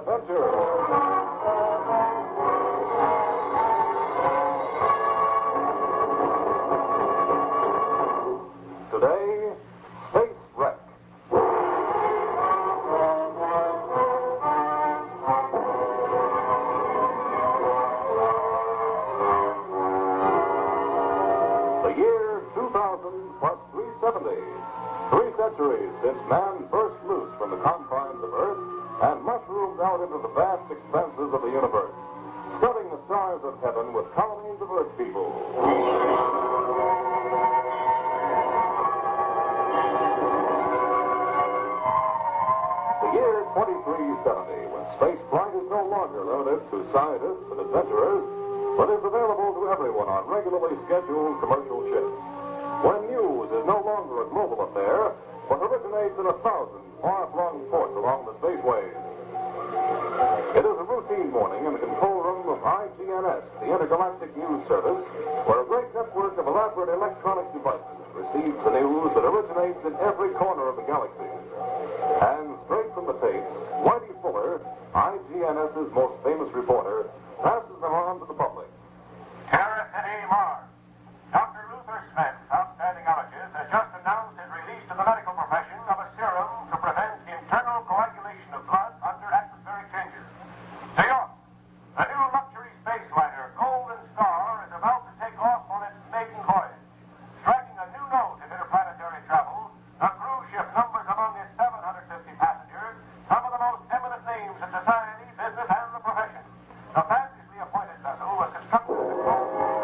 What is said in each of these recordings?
adventure. Today, Space Wreck. The year 2000 plus 370. 3 centuries since man burst loose from the confines of Earth and mushroomed out into the vast expanses of the universe, studding the stars of heaven with colonies of Earth people. The year 2370, when space flight is no longer limited to scientists and adventurers, but is available to everyone on regularly scheduled commercial ships. When news is no longer a global affair, but originates in 1,000 far-flung ports along the spaceways. It is a routine morning in the control room of IGNS, the Intergalactic News Service, where a great network of elaborate electronic devices receives the news that originates in every corner of the galaxy. And straight from the tapes, Whitey Fuller, IGNS's most famous reporter, passes them on to the public. Terra City, Mars. Dr. Luther Smith, outstanding allergist, has just announced his release to the medical profession of a serum to prevent internal coagulation of blood under atmospheric changes. New York, the new luxury space liner Golden Star is about to take off on its maiden voyage. Striking a new note in interplanetary travel, the cruise ship numbers among its 750 passengers some of the most eminent names in society, business, and the profession. The fabulously appointed vessel was constructed to control.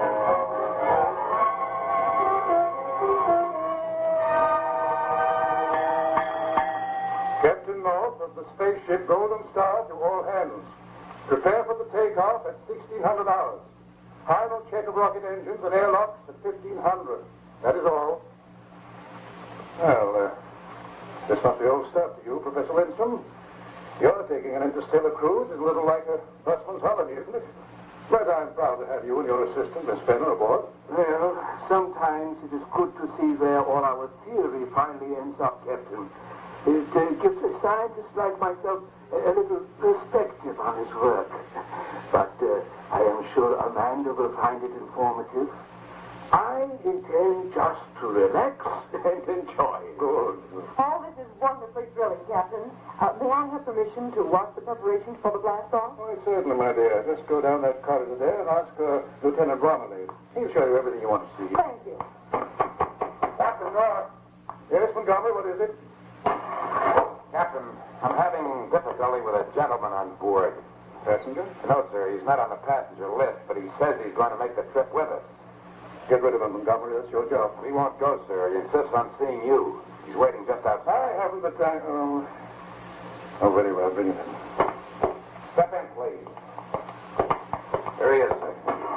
Captain North of the spaceship Golden Star to all hands. Prepare for the takeoff at 1600 hours. Final check of rocket engines and airlocks at 1500. That is all. Well, this must be old stuff to you, Professor Lindstrom. You're taking an interstellar cruise is a little like a busman's holiday, isn't it? But I'm proud to have you and your assistant, Miss Penner, aboard. Well, sometimes it is good to see where all our theory finally ends up, Captain. It gives a scientist like myself a little perspective on his work. But I am sure Amanda will find it informative. I intend just to relax and enjoy. Good. All this is wonderfully thrilling, Captain. May I have permission to watch the preparations for the blast off? Why, certainly, my dear. Just go down that corridor there and ask Lieutenant Romilly. He'll show you everything you want to see. Thank you. Captain North. Yes, Montgomery, what is it? Captain, I'm having difficulty with a gentleman on board. Passenger? No, sir, he's not on the passenger list, but he says he's going to make the trip with us. Get rid of him, Montgomery. That's your job. He won't go, sir. He insists on seeing you. He's waiting just outside. I haven't the time. Oh, very well. Bring him in. Step in, please. There he is, sir.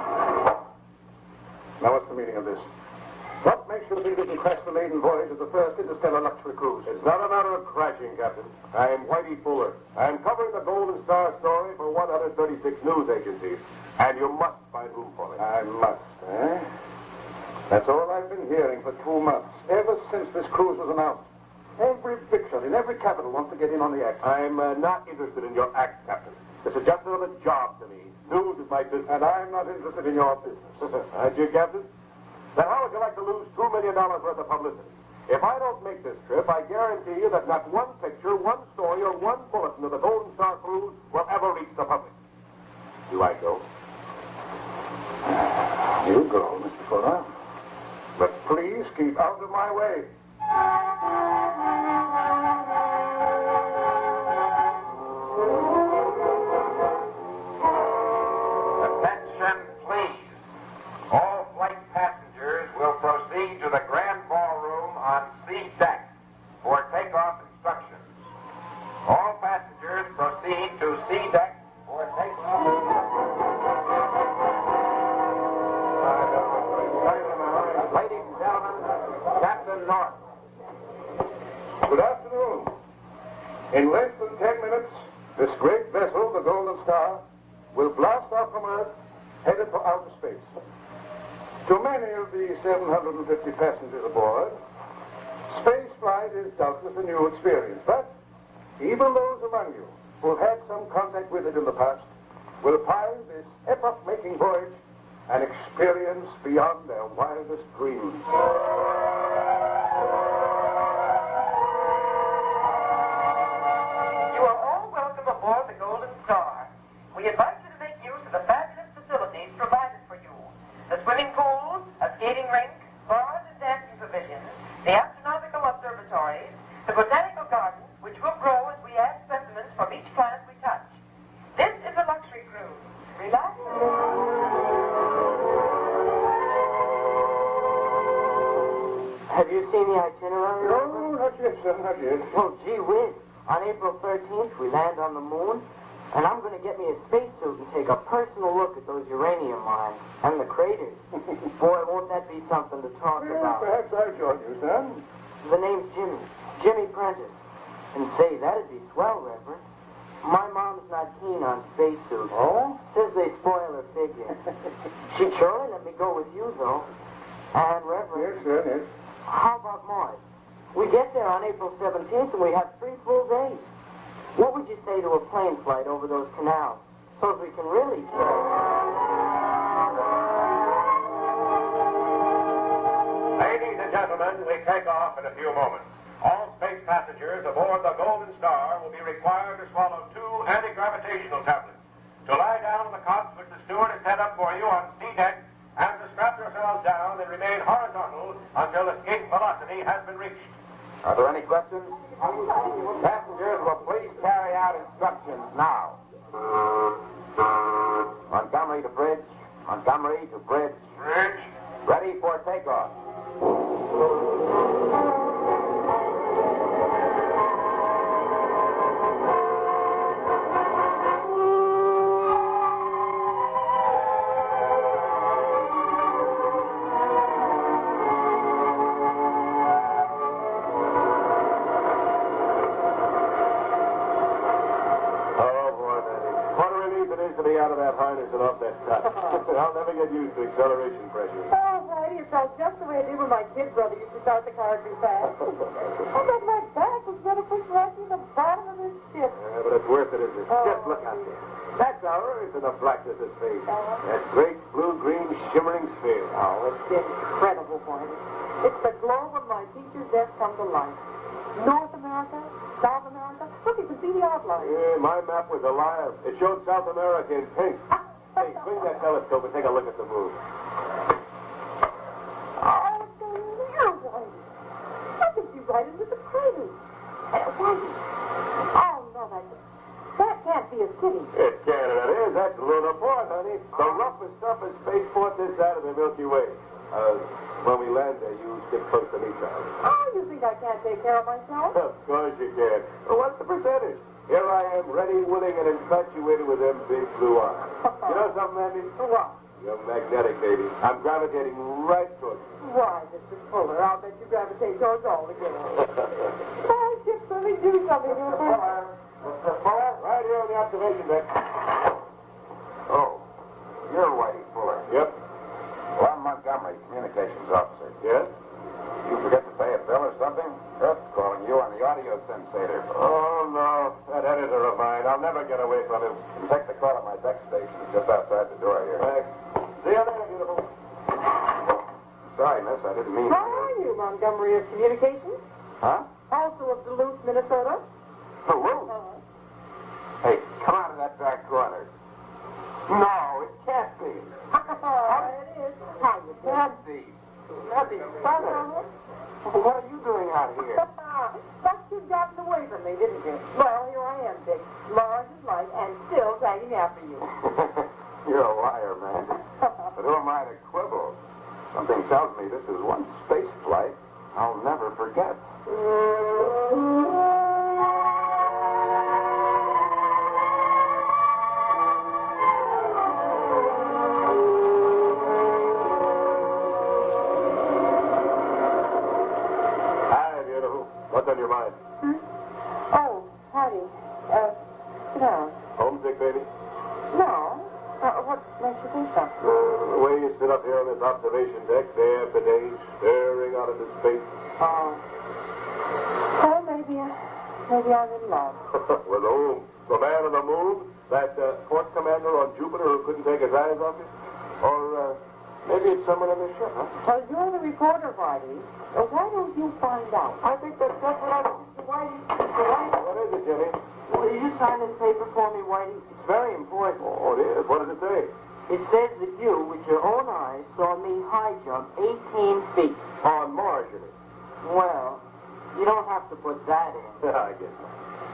Now, what's the meaning of this? What makes you think you can crash the maiden voyage of the first interstellar luxury cruise? It's not a matter of crashing, Captain. I'm Whitey Fuller. I'm covering the Golden Star story for 136 news agencies, and you must find room for me. I must, eh? That's all I've been hearing for 2 months, ever since this cruise was announced. Every picture in every capital wants to get in on the act. I'm not interested in your act, Captain. This is just another job to me. News is my business. And I'm not interested in your business. Aren't you, Captain? Then how would you like to lose $2 million worth of publicity? If I don't make this trip, I guarantee you that not one picture, one story, or one bulletin of the Golden Star cruise will ever reach the public. Do I go? You go, Mr. Fuller. But please keep out of my way. Attention, please. All flight passengers will proceed to the grand ballroom on C deck for takeoff instructions. All passengers proceed to C deck for takeoff. Ladies and gentlemen, Captain North. Good afternoon. In less than 10 minutes, this great vessel, the Golden Star, will blast off from Earth, headed for outer space. To many of the 750 passengers aboard, space flight is doubtless a new experience, but even those among you who've had some contact with it in the past will find this epoch-making voyage an experience beyond their wildest dreams. You are all welcome aboard the Golden Star. We invite you to make use of the fabulous facilities provided for you. The swimming pool, a skating rink, bars and dancing pavilions, the astronomical observatories, the botanical gardens, which will grow as we add specimens from each plant we touch. This is a luxury cruise. Relax. Have you seen the itinerary? No, not yet, sir, not yet. Well, gee whiz. On April 13th, we land on the moon, and I'm going to get me a spacesuit and take a personal look at those uranium mines and the craters. Boy, won't that be something to talk Well, about. perhaps I'll join you, son. The name's Jimmy. Jimmy Prentice. And say, that'd be swell, Reverend. My mom's not keen on spacesuits. Oh? Says they spoil her figure. She'd surely let me go with you, though. And, Reverend, Yes, sir, yes. how about Mars? We get there on April 17th, and we have 3 full days. What would you say to a plane flight over those canals? So we can really kill. Ladies and gentlemen, we take off in a few moments. All space passengers aboard the Golden Star will be required to swallow 2 anti-gravitational tablets, to lie down on the cots which the steward has set up for you on C deck, and to strap yourselves down and remain horizontal until escape velocity has been reached. Are there any questions? Passengers will please carry out instructions now. Montgomery to bridge. Montgomery to bridge. Bridge. Ready for takeoff. To be out of that harness and off that cot. I'll never get used to acceleration pressure. Oh, Whitey, it felt just the way it did when my kid brother used to start the car too fast. I bet my back was going to push right to the bottom of this ship. Yeah, but it's worth it, isn't it? Just look out there. That's our Earth in the blackness of space. That great blue-green shimmering sphere. Oh, it's incredible, Whitey. It's the globe of my teacher's desk come to life. North America, South America. Look, you can see the outline. Yeah, my map was a liar. It showed South America in pink. Hey, swing that telescope and take a look at the moon. Oh, it's a mirror, Whitey. I think you right into the crater. Whitey. Oh, no, that can't be a city. It can, and it is. That's Luna Port, honey. The roughest, toughest spaceport this side of the Milky Way. When we land there, you stick close to me, Charlie. Oh, you think I can't take care of myself? Of course you can. Well, what's the percentage? Here I am, ready, willing, and infatuated with them big blue eyes. You know something, Andy? What? You're magnetic, baby. I'm gravitating right towards you. Why, Mr. Fuller, I'll bet you gravitate towards all the girls. Oh, ships really do something to us. Mr. Fuller? Right here on the observation deck. Oh, you're Whitey Fuller. Yep. Well, I'm Montgomery, communications officer. Yes? You forget to pay a bill or something? Earth's calling you on the audio sensator. Oh, no. That editor of mine. I'll never get away from him. Take the call at my deck station, just outside the door here. Thanks. See you later, beautiful. Sorry, miss, I didn't mean... How are you, Montgomery of Communications? Huh? Also of Duluth, Minnesota? Duluth? Hey, come out of that back corner. No, it can't be. It is. How you doing? Nancy. Nancy Sutter. What are you doing out here? Thought you'd gotten away from me, didn't you? Well, here I am, Dick. Large as life and still tagging after you. You're a liar, man. But who am I to quibble? Something tells me this is one space flight I'll never forget. What's on your mind? Oh, Hattie. Sit down. Homesick, baby? No. What makes you think so? The way you sit up here on this observation deck day after day, staring out into space. Oh. Well, maybe I'm in love. With whom? The man on the move? That port commander on Jupiter who couldn't take his eyes off you? Or maybe it's someone on the ship, huh? Well, you're the reporter, Whitey. So why don't you find out? I think that's just what I want. Whitey. What is it, Jimmy? Will you sign this paper for me, Whitey? It's very important. Oh, it is. What does it say? It says that you, with your own eyes, saw me high jump 18 feet. On Mars, you mean? Well, you don't have to put that in. I guess not.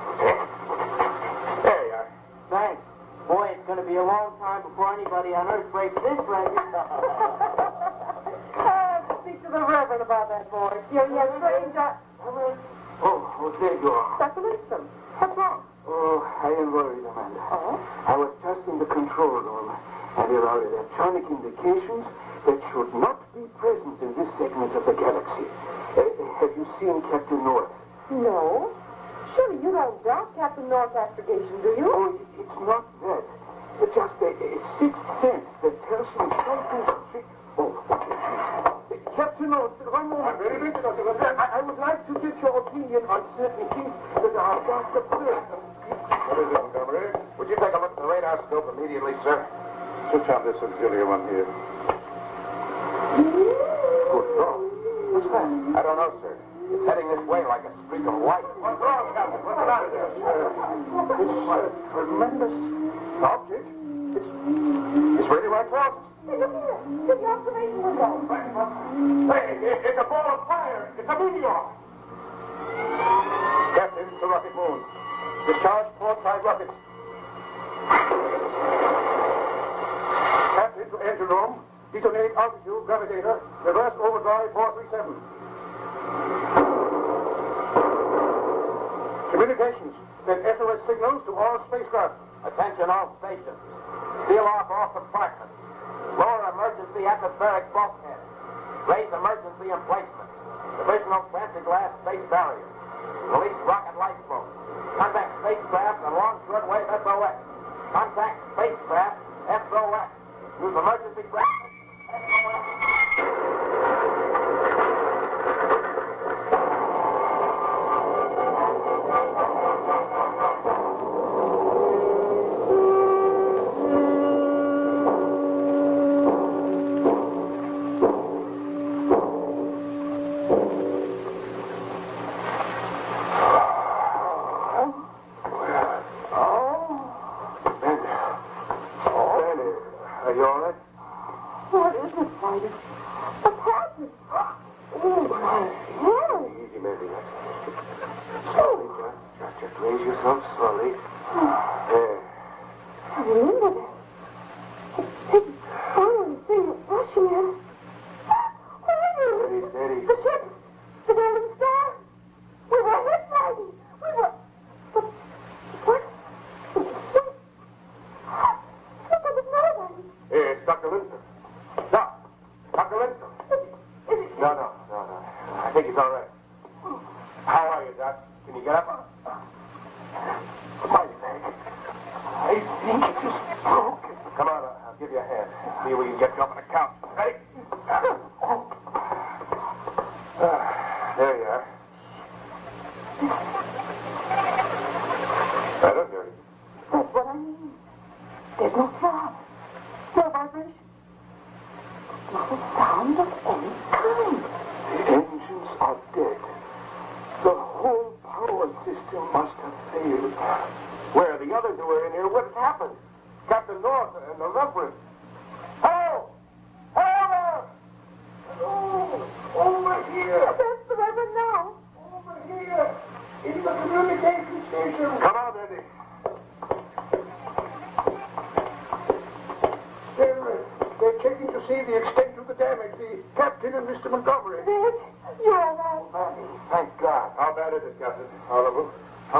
There you are. Thanks. Boy, it's going to be a long time before anybody on Earth breaks this record. Speak to the Reverend about that, boy. You're strange. Oh, there you are. Dr. Winston, what's wrong? Oh, I am worried, Amanda. Oh? I was just in the control room, and there are electronic indications that should not be present in this segment of the galaxy. Have you seen Captain North? No. Surely you don't doubt Captain North's astrogation, do you? Oh, it's not that. It's just a sixth sense that tells me something. Oh, Captain North, one moment. I'm very busy, Dr. Winston. I would like to get your opinion on certain things that are about the Earth. What is it, Montgomery? Would you take a look at the radar scope immediately, sir? Switch on this auxiliary one here. Good God. What's that? I don't know, sir. It's heading this way like a streak of light. What's wrong, Captain? What's the matter there? It's a tremendous object. It's really right close. Hey, look here. To the observation window. Hey, it's a ball of fire. It's a meteor. Captain, it's a rocket moon. Discharge port side rockets. Captain, to engine room. Detonate altitude, gravitator. Reverse overdrive 437. Communications. Send SOS signals to all spacecraft. Attention all stations. Seal off all compartments. Lower emergency atmospheric bulkhead. Raise emergency emplacement. Divisional plexiglass space barrier. Release rocket lifeboat. Contact spacecraft and long shortwave SOS. Contact spacecraft SOS. Use emergency bracket. Are you all right? What is it, Whitey? What's happened? Oh, my head. Easy, Mandy. Slowly, just raise yourself slowly. There. I remember that. Hey, I only see it rushing in. What is it? Steady, steady. The ship. The Golden Star. We were hit, Whitey. We were... But... What? What was the matter, Whitey? Hey, it's Dr. Linton. Doc. Dr. Linton. No. I think he's all right. How are you, Doc? Can you get up? My leg. I think it is broken. Come on, I'll give you a hand. See if we can get you up on the couch. Ready? There you are. Better, dirty. That's what I mean. There's no throb. No vibration. Not a sound of any kind. The engines are dead. The whole power system must have failed. Where the others who were in here, what happened? Captain North and the Reverend. Hello! Hello! Oh, over here! That's the Reverend now. Over here! In the communication station! Come on, Eddie. They're checking to see the extent of the damage. The captain and Mr. Montgomery. Dick, you're all right. Manny, thank God. How bad is it, Captain? Horrible.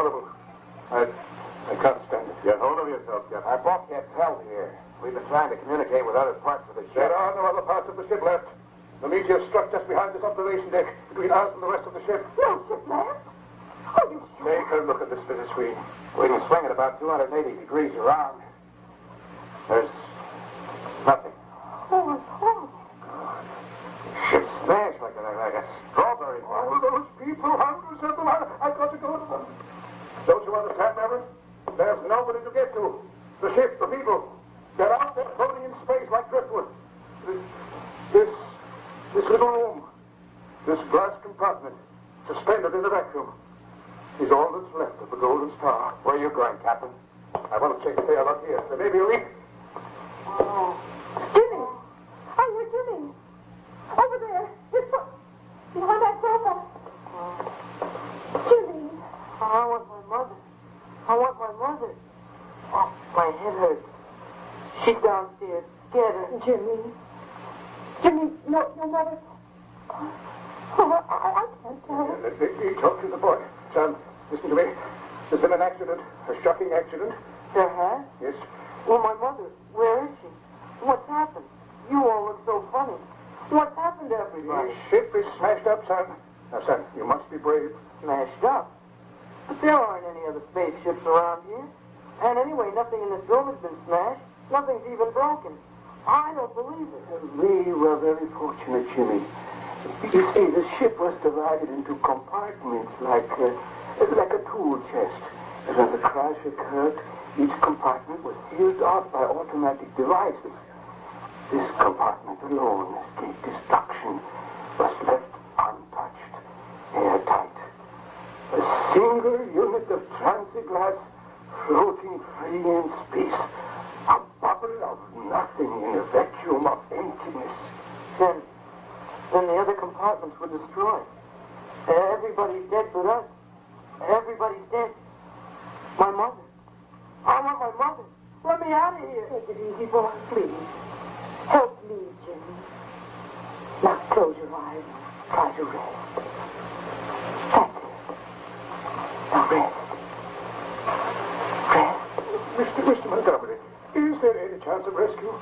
I can't stand it. Get hold of yourself, Captain. Our bulkhead's held here. We've been trying to communicate with other parts of the ship. There are no other parts of the ship left. The meteor struck just behind this observation deck, between us and the rest of the ship. No ship left. Are you sure? Take a look at this visit screen. We can swing it about 280 degrees around. There's nothing. Oh, it's horrible. Ship smashed like a strawberry All farm. those people, hundreds of them. I've got to go to them. Don't you understand, Reverend? There's nobody to get to. The ship, the people, they're out there floating in space like driftwood. This little room, this glass compartment, suspended in the vacuum, is all that's left of the Golden Star. Where are you going, Captain? I want to check the airlock here. There may be a leak. Jimmy! Are you Jimmy? Over there. Behind that sofa. Jimmy! I want my mother. Oh, my head hurts. She's downstairs. Get her. Jimmy, no mother. Oh, I can't tell. Let me talk to the boy. Son, listen to me. There's been an accident, a shocking accident. There has? Yes. Well, my mother, where is she? What's happened? You all look so funny. What's happened to everybody? The ship is smashed up, son. Now, son, you must be brave. Smashed up. But there aren't any other spaceships around here. And anyway, nothing in this room has been smashed. Nothing's even broken. I don't believe it. We were very fortunate, Jimmy. You see, the ship was divided into compartments like a tool chest. And when the crash occurred, each compartment was sealed off by automatic devices. This compartment alone escaped destruction, was left untouched, airtight. A single unit of transit-glass floating free in space. A bubble of nothing in a vacuum of emptiness. Then the other compartments were destroyed. Everybody's dead but us. Everybody's dead. My mother. I want my mother. Let me out of here. Take it easy, boy, please. Help me, Jimmy. Now close your eyes. Try to rest. That's it. Now rest. Mr. Montgomery, is there any chance of rescue?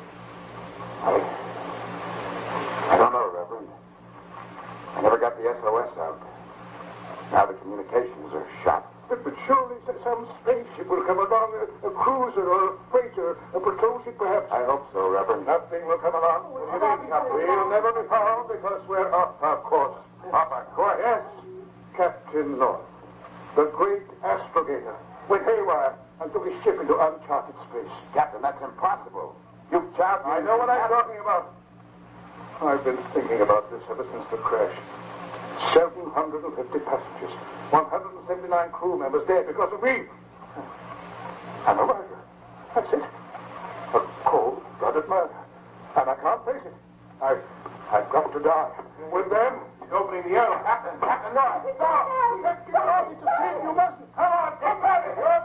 I don't know, Reverend. I never got the SOS out. Now the communications are shot. But surely some spaceship will come along, a cruiser or a freighter, a patrol ship perhaps. I hope so, Reverend. Nothing will come along. We'll never be found because we're off our course. Off our course? Yes. Captain North, the great astrogator, went haywire and took his ship into uncharted space. Captain, that's impossible. You've charged me. I know what I'm talking about. I've been thinking about this ever since the crash. 750 passengers, 179 crew members dead because of me. And a murder. That's it. A cold-blooded murder. And I can't face it. I've got to die. With them, he's opening the airlock. Captain, no. Get off. It's a shame. You mustn't. Come on, come back.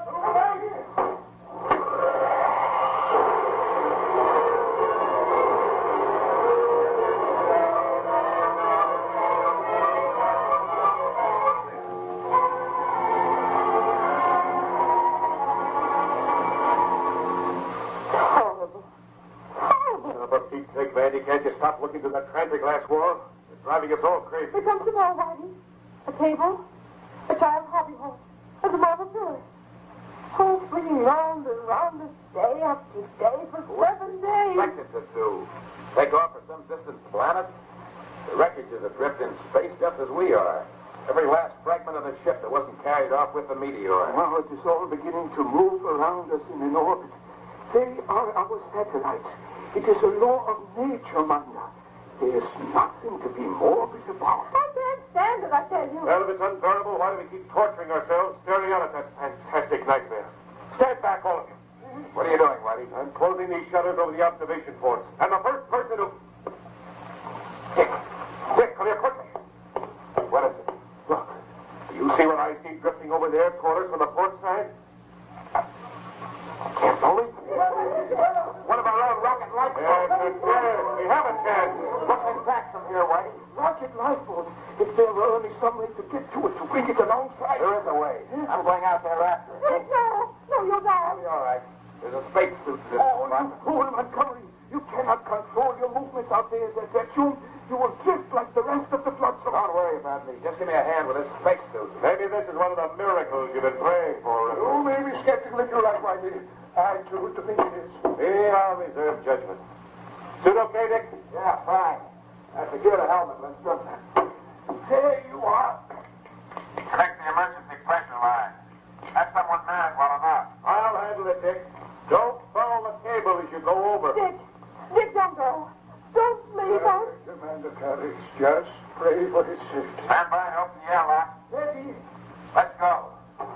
Can't you stop looking through that transit-glass wall? It's driving us all crazy. Here comes the ball, Whitey. A table, a child's hobby horse, and a marble pillar. Oh, swinging round and round us day after day for 7 days. Expected to do. Take off for some distant planet? The wreckage is adrift in space just as we are. Every last fragment of the ship that wasn't carried off with the meteor. Now it is all beginning to move around us in an orbit. They are our satellites. It is a law of nature, Manda. There's nothing to be morbid about. I can't stand it, I tell you. Well, if it's unbearable, why do we keep torturing ourselves, staring out at that fantastic nightmare? Stand back, all of you. What are you doing, Whitey? I'm closing these shutters over the observation ports. And the first person who... Dick, come here quickly. What is it? Look, do you see what I see drifting over there toward us from the port side? I can't believe it. One of our own rocket lifeboats. Yes, we have a chance. Looking back from here, Whitey. Rocket lifeboat. If there were only some way to get to it, to bring it alongside. There is a way. I'm going out there after it. No, you'll die. I'll be all right. There's a space suit in this Oh, spot. you fool, Montgomery. You cannot control your movements out there in that vacuum. You will drift like the rest of the flotsam. Don't worry about me. Just give me a hand with this space suit. Maybe this is one of the miracles you've been praying for. You may be skeptical if you like, Whitey. I choose to think it is. I'll reserve judgment. Suit okay, Dick? Yeah, fine. I secure the helmet. Let's go. There you are. Connect the emergency pressure line. That's someone mad well enough. Well, Dick. Don't follow the cable as you go over. Dick, don't go. Don't leave us. Commander Carrix, just pray for his safety. Stand by and open the airlock. Ready? Let's go.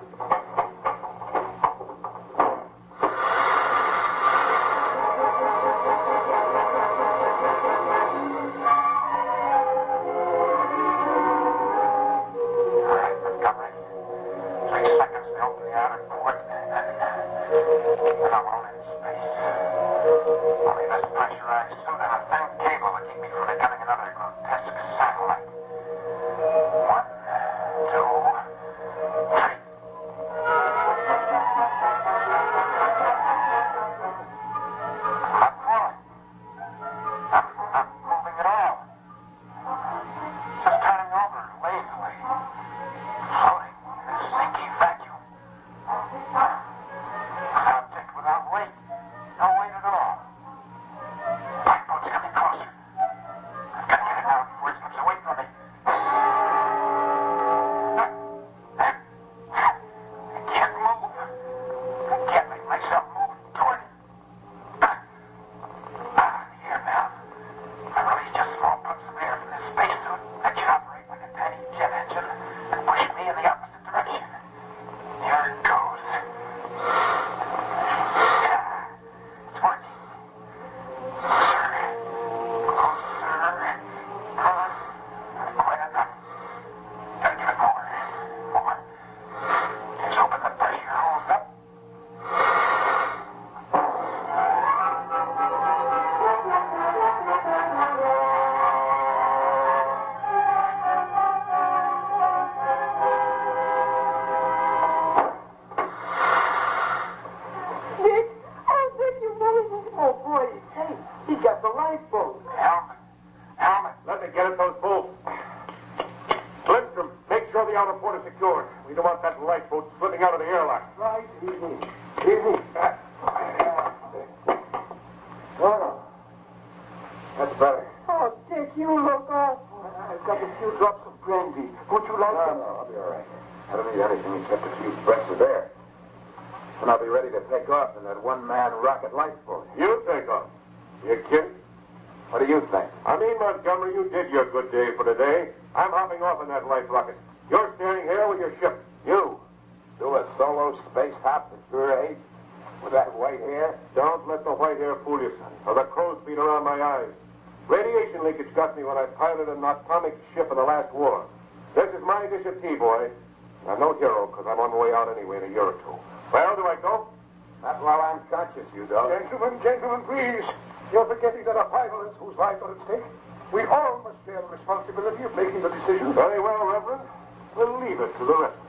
Gentlemen, please. You're forgetting there are pilots whose lives are at stake. We all must share the responsibility of making the decision. Very well, Reverend. We'll leave it to the rest.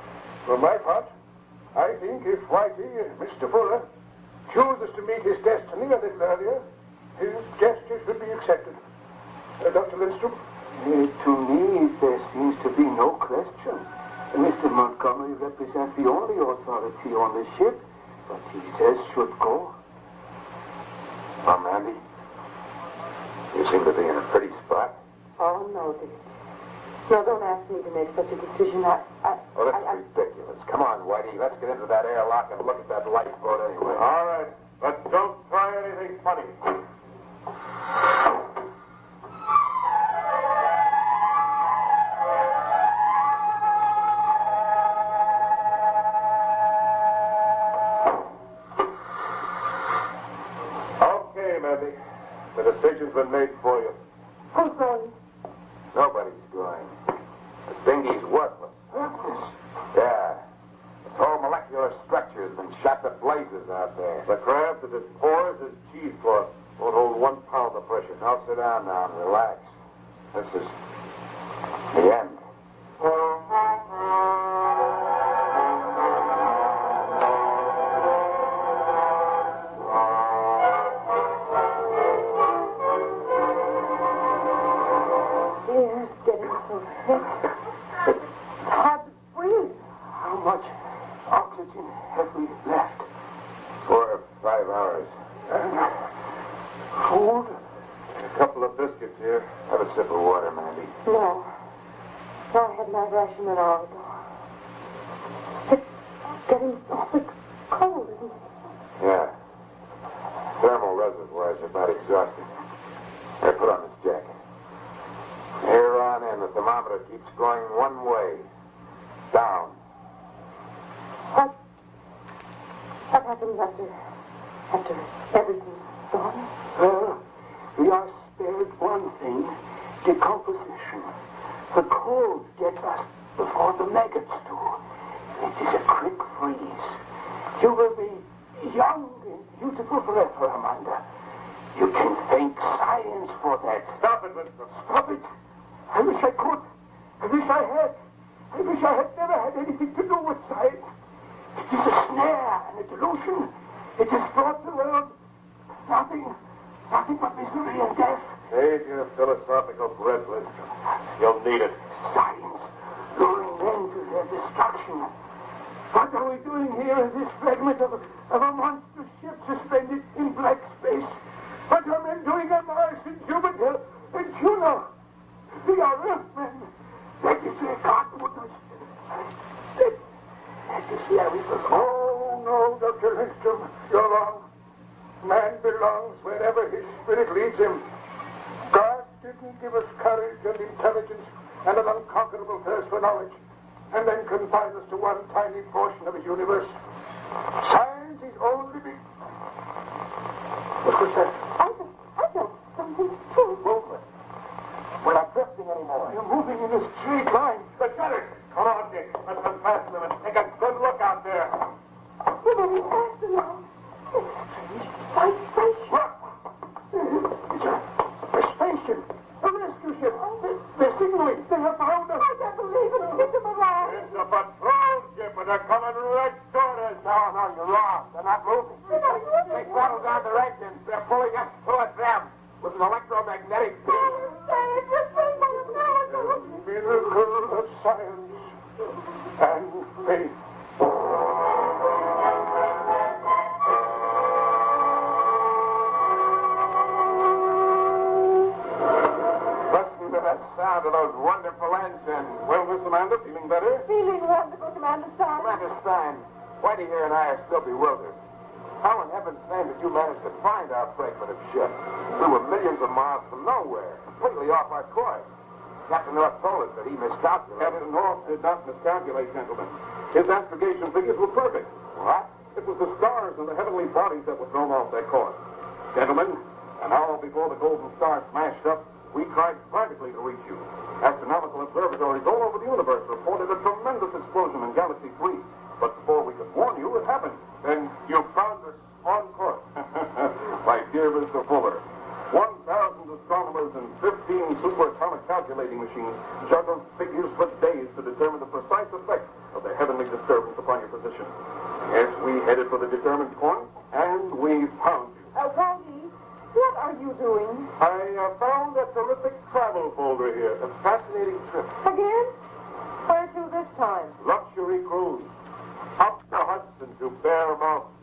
For my part, I think if Whitey, Mr. Fuller, chooses to meet his destiny a little earlier, his gesture should be accepted. Dr. Lindstrom? To me, there seems to be no question. Mr. Montgomery represents the only authority on the ship, but he says should go. Well, Mandy, you seem to be in a pretty spot. Oh, no, Dick. No, don't ask me to make such a decision. Oh, this is ridiculous. Come on, Whitey. Let's get into that airlock and look at that lifeboat anyway. All right, but don't try anything funny. The decision's been made for you. Who's going? Nobody's going. The dinghy's worthless. Worthless? Yeah. Its whole molecular structure has been shot to blazes out there. The craft is as porous as cheesecloth. Won't hold 1 pound of pressure. Now sit down now and relax. This is the end. It's hard to breathe. How much oxygen have we left? 4 or 5 hours. And food? A couple of biscuits here. Have a sip of water, Mandy. No. I had my ration an hour ago. It's getting awfully cold, isn't it? reservoirs are about exhausted. Here, put on this jacket. Here on in, the thermometer keeps going one way. Down. What happens after everything's gone? Well, we are spared one thing, decomposition. The cold gets us before the maggots do. It is a quick freeze. You will be young and beautiful forever, Amanda. You can thank science for that. Stop it, Winston. Stop it. I wish I could. I wish I had. I wish I had never had anything to do with science. It is a snare and a delusion. It has brought the world nothing but misery and death. Save your philosophical breath, Winston. You'll need it. Science, luring men to their destruction. What are we doing here in this fragment of a monstrous ship suspended in black space? What are men doing on Mars and Jupiter and Juno? We are Earthmen. That is where God would us. That is where we belong. Oh, no, Dr. Lindstrom. You're wrong. Man belongs wherever his spirit leads him. God didn't give us courage and intelligence and an unconquerable thirst for knowledge, and then confine us to one tiny portion of his universe. Science is only What was that? I felt something too. Movement. We're not drifting anymore. You're moving in a straight line. Lieutenant! Come on, Dick. Let's unfasten them and take a good look out there. We're moving faster now. It's strange. White spaceship. Look! It's a spaceship. A rescue ship. They're signaling. They have found us. I can't believe it. It's a mirage. It's a patrol ship, and they're coming right toward us. No, you're wrong. They're not moving. They throttled down their engines. They're pulling us towards them with an electromagnetic field. Miracle of science and faith. Listen to the sound of those wonderful engines. Well, Miss Amanda, feeling better? Feeling wonderful, Commander Stein. Commander Stein, Whitey here and I are still bewildered. How in heaven's name did you manage to find our fragment of ship? We were millions of miles from nowhere, completely off our course. Captain North told us that he miscalculated. Captain North did not miscalculate, gentlemen. His astrogation figures were perfect. What? It was the stars and the heavenly bodies that were thrown off their course. Gentlemen, an hour before the Golden Star smashed up, we tried frantically to reach you. Astronomical observatories all over the universe reported a tremendous explosion in Galaxy 3. But before we could warn you, it happened. Then you found us on course. My dear Mr. Fuller, 1,000 astronomers and 15 superatomic calculating machines juggled figures for days to determine the precise effect of the heavenly disturbance upon your position. Yes, we headed for the determined point, and we found you. Whitey, what are you doing? I found a terrific travel folder here. A fascinating trip. Again? Where to this time? Luxury cruise. Up the Hudson to Bear Mountain.